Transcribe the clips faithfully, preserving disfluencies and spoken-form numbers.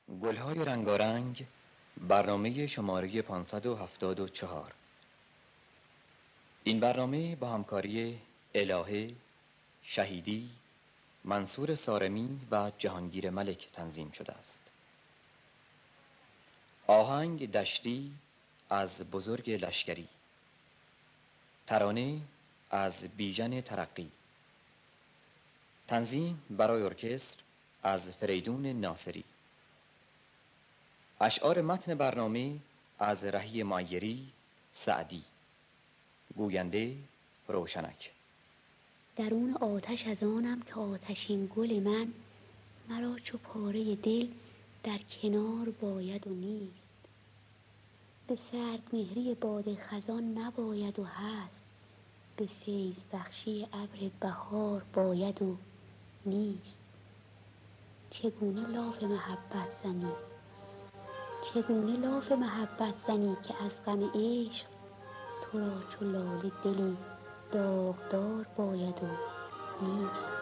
گلهای رنگارنگ، برنامه شماره پانصد و هفتاد و چهار. این برنامه با همکاری الهه، شهیدی، منصور سارمی و جهانگیر ملک تنظیم شده است. آهنگ دشتی از بزرگ لشکری، ترانه از بیژن ترقی، تنظیم برای ارکستر از فریدون ناصری. اشعار متن برنامه از رهی معیری، سعدی. گوینده روشنک. درون آتش از آنم که آتشین گل من، مرا چو پاره دل در کنار باید و نیست. به سرد مهری باد خزان نباید و هست، به فیض بخشی ابر بهار باید و نیست. چگونه لاف محبت زنی چگونه لاف محبت زنی که از غم عشق تو را چو لاله دلی داغدار باید و نیست.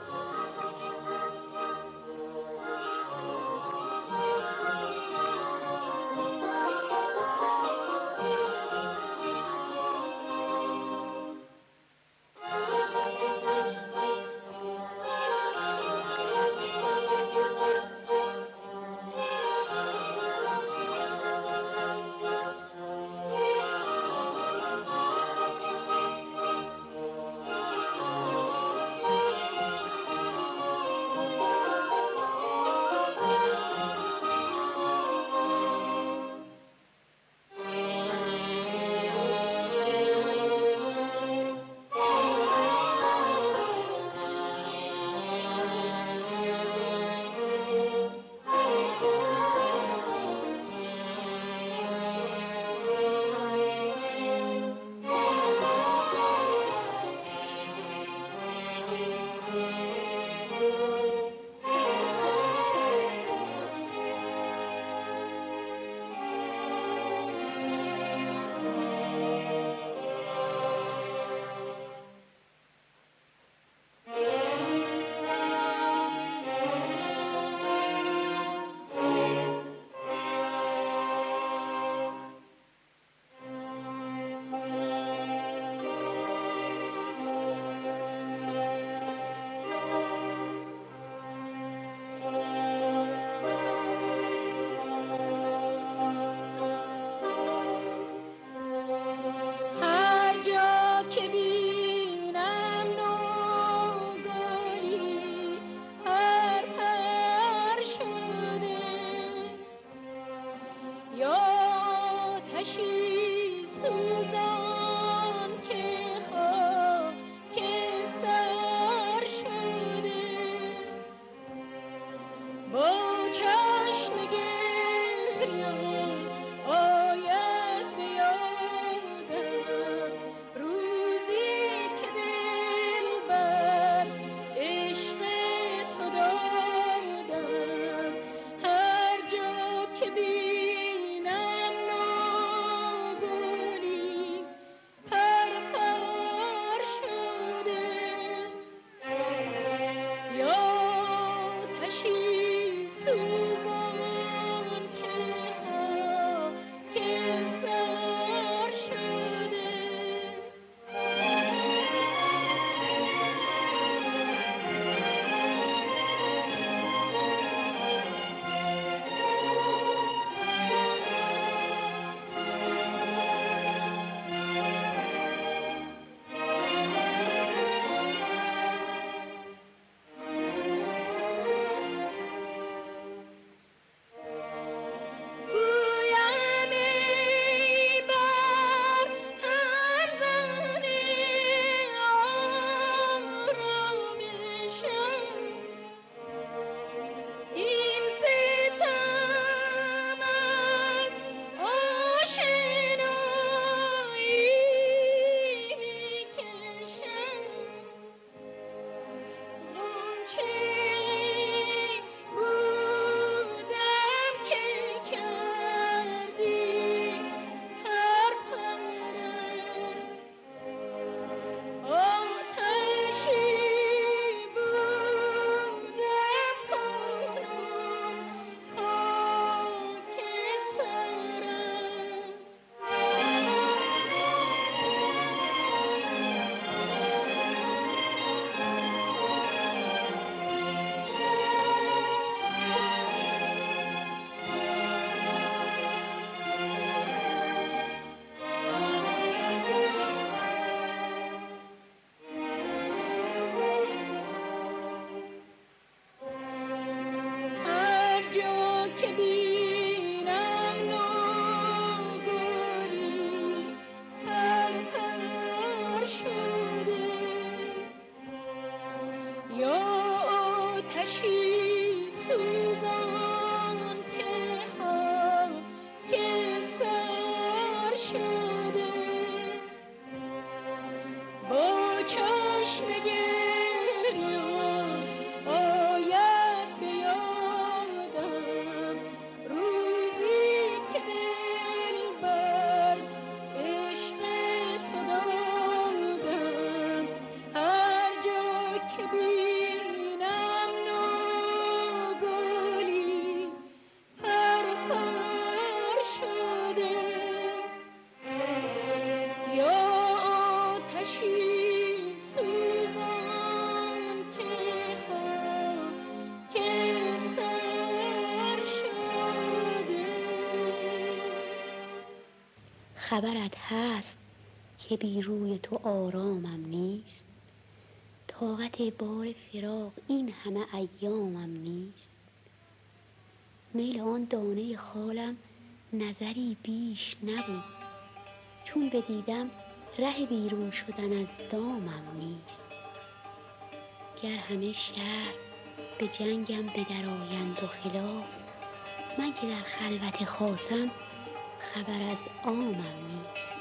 خبرت هست که بی روی تو آرامم نیست؟ طاقت بار فراق این همه ایامم نیست. میل آن دانه خالم نظری بیش نبود، چون بدیدم ره بیرون شدن از دامم نیست. گر همه شهر به جنگم بدرآیند و خلاف، من که در خلوت خاصم خبر از عامم نیست.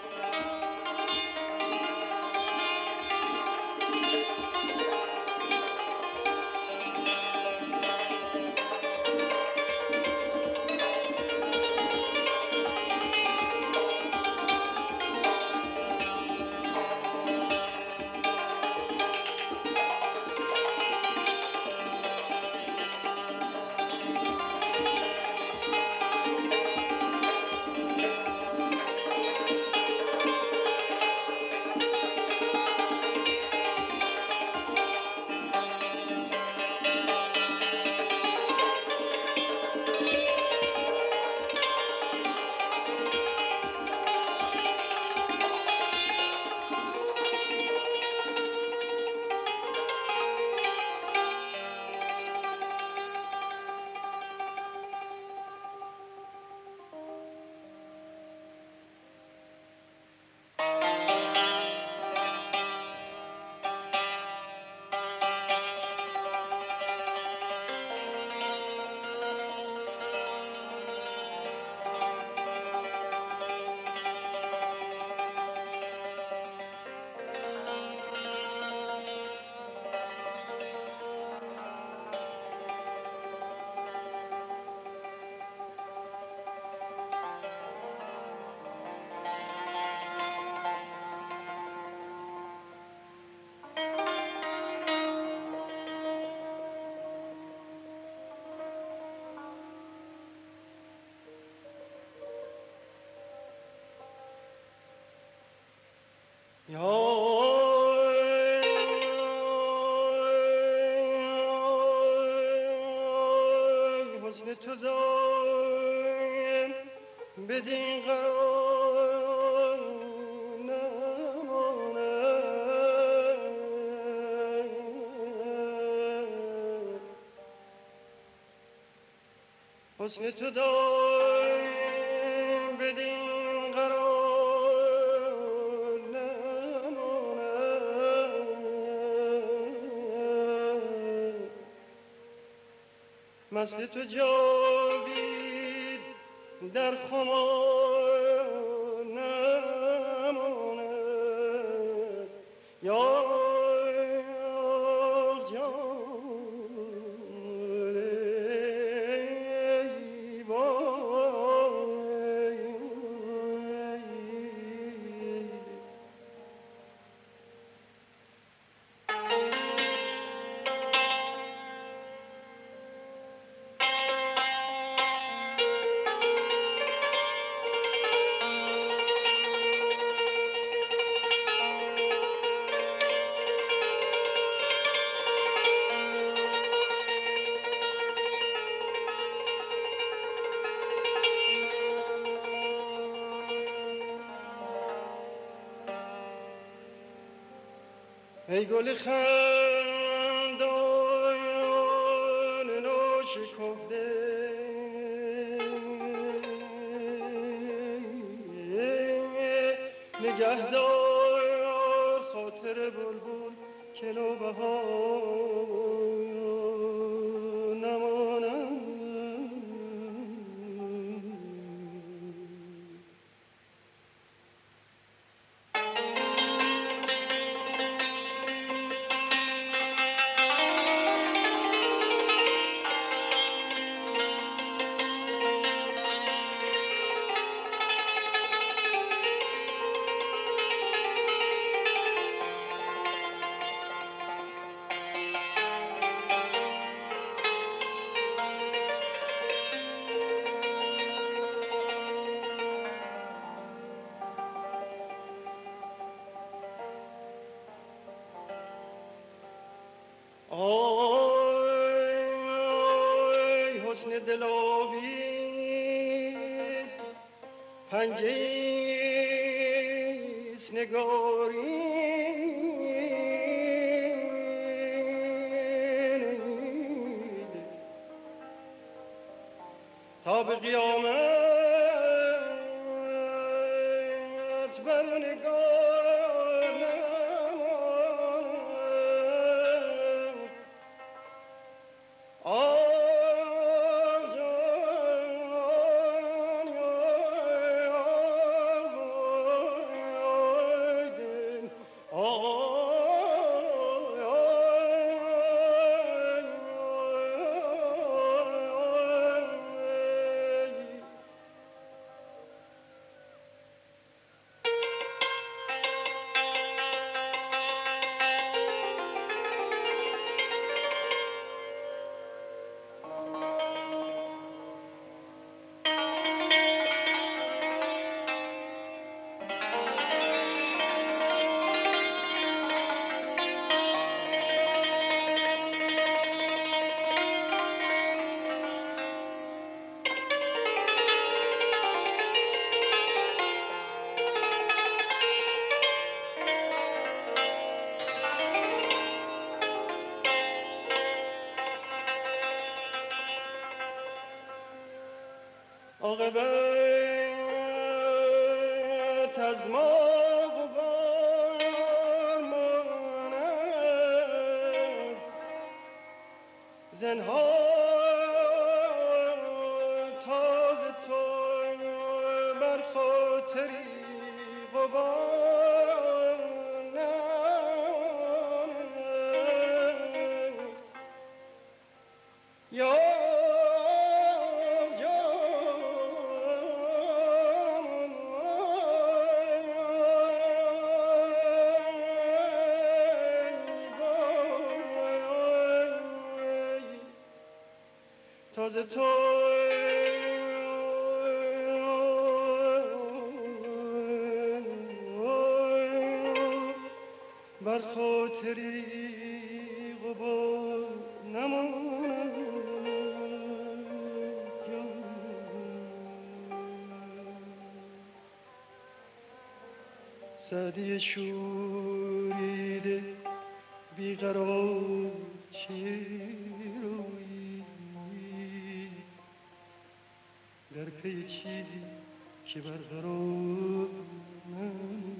حسن تو دایم بدین قرار نماند. حسن تو دایم بدین قرار نماند. مست تو جاوید در خمار نماند. یا ای گل خندان نو شکفته، نگهدار خاطر بلبل که نوبهار نماند. آی حسن دلاویز پنجیس نگاری تا به قیامت بر نگار نماند. آه جان آه دل آه عاقبت از ما غبار ماند، زنهار تاز تو بر خاطری غبار نماند. یا تازه تو بر خاطری غبار نماند. سعدی شوریده بیقرار چیه روی در پی چیزی که برقرار نماند.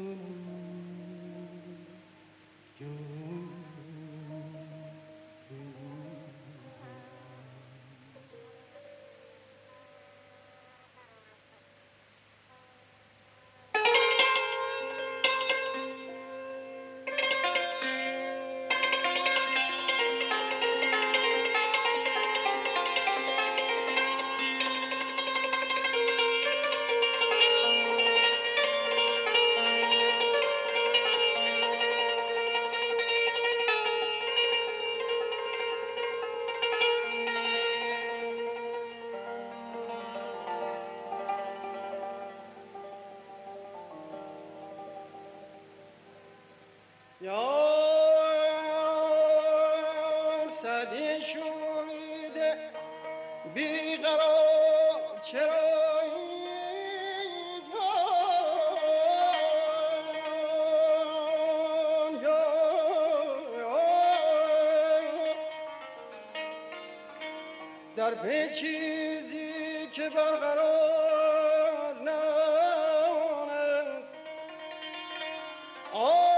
یار سعدی شوریده بیقرار چرا اینجا در پی چیزی که برقرار نماند. آه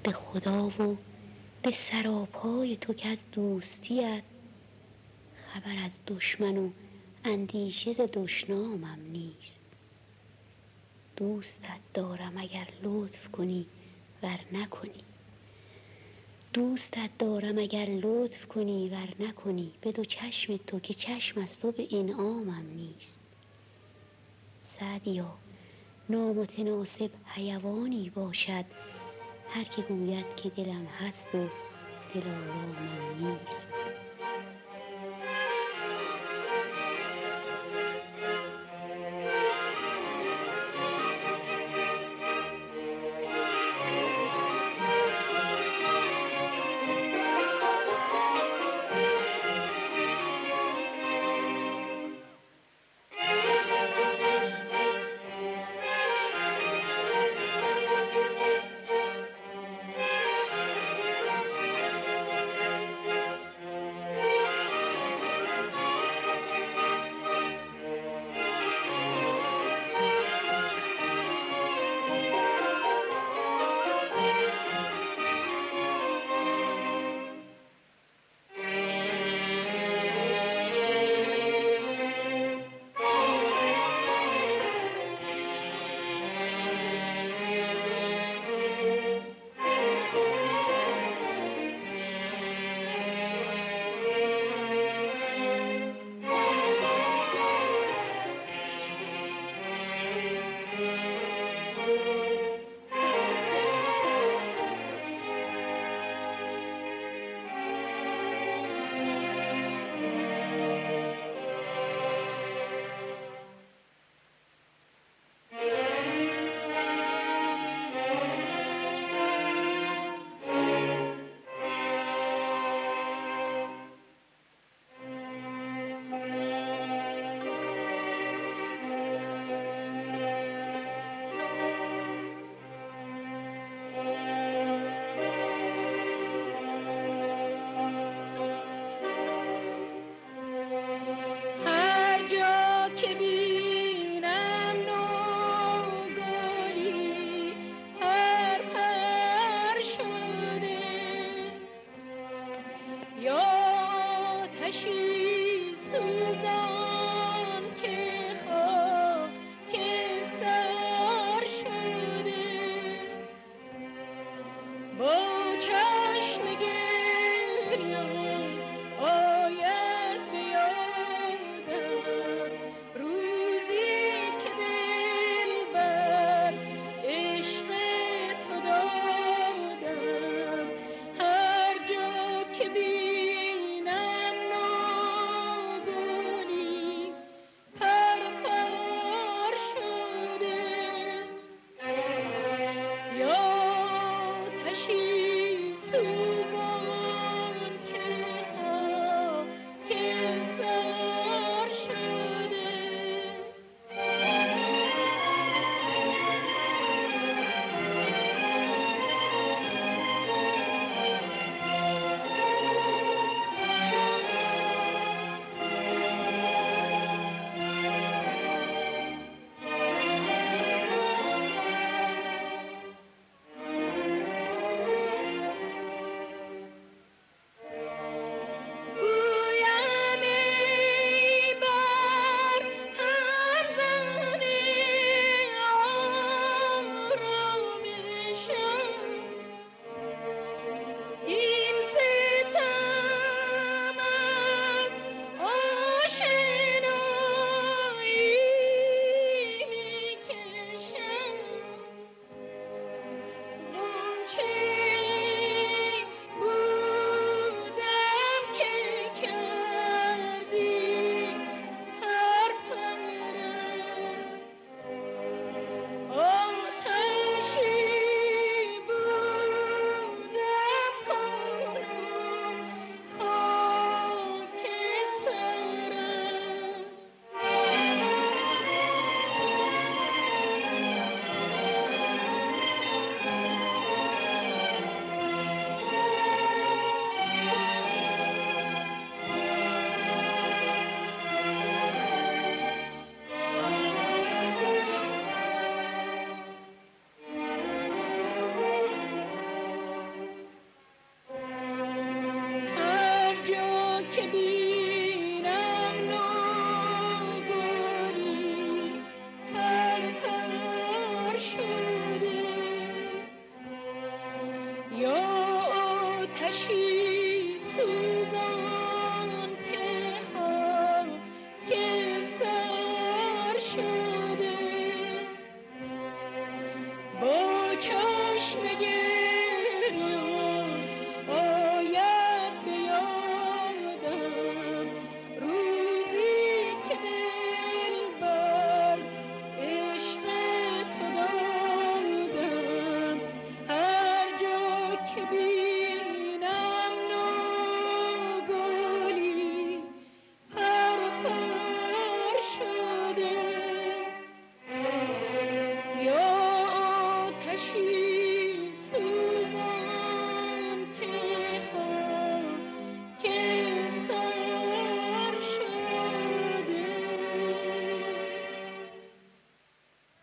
به خدا و به سراپای تو که از دوستیت خبر از دشمن و اندیشه ز دشنامم نیست. دوستت دارم اگر لطف کنی ور نکنی، دوستت دارم اگر لطف کنی ور نکنی، به دو چشم تو که چشم از تو به انعامم نیست. سعدیا نامتناسب حیوانی باشد هر که گوید که دلم هست و دلارامم نیست.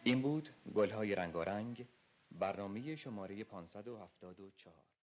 این بود گلهای رنگارنگ، برنامه شماره پانصد و هفتاد و چهار.